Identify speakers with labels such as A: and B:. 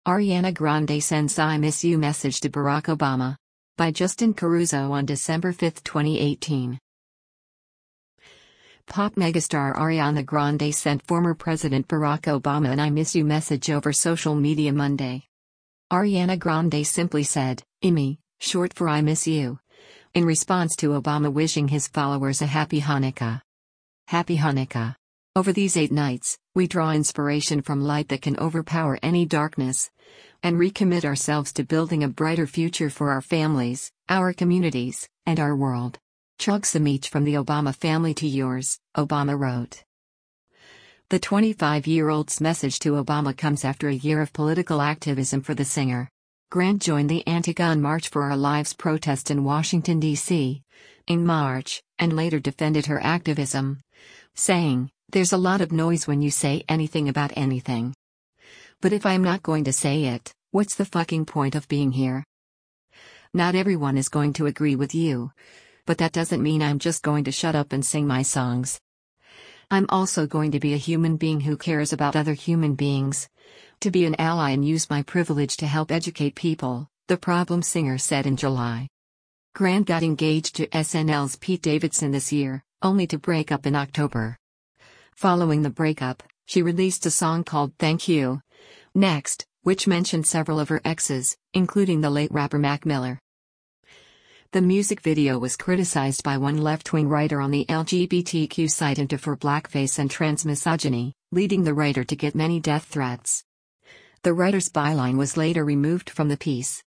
A: Ariana Grande sends "I miss you" message to Barack Obama. By Justin Caruso on December 5, 2018. Pop megastar Ariana Grande sent former President Barack Obama an "I miss you" message over social media Monday. Ariana Grande simply said, "Imi," short for "I miss you," in response to Obama wishing his followers a happy Hanukkah. Happy Hanukkah. Over these 8 nights, we draw inspiration from light that can overpower any darkness, and recommit ourselves to building a brighter future for our families, our communities, and our world. Chug some each from the Obama family to yours, Obama wrote. The 25-year-old's message to Obama comes after a year of political activism for the singer. Grant joined the Anti-Gun March for Our Lives protest in Washington, D.C. in March, and later defended her activism, saying, "There's a lot of noise when you say anything about anything. But if I'm not going to say it, what's the fucking point of being here? Not everyone is going to agree with you. But that doesn't mean I'm just going to shut up and sing my songs. I'm also going to be a human being who cares about other human beings. To be an ally and use my privilege to help educate people," the Problem singer said in July. Grant got engaged to SNL's Pete Davidson this year, only to break up in October. Following the breakup, she released a song called "Thank You Next," which mentioned several of her exes, including the late rapper Mac Miller. The music video was criticized by one left-wing writer on the LGBTQ site into for blackface and transmisogyny, leading the writer to get many death threats. The writer's byline was later removed from the piece.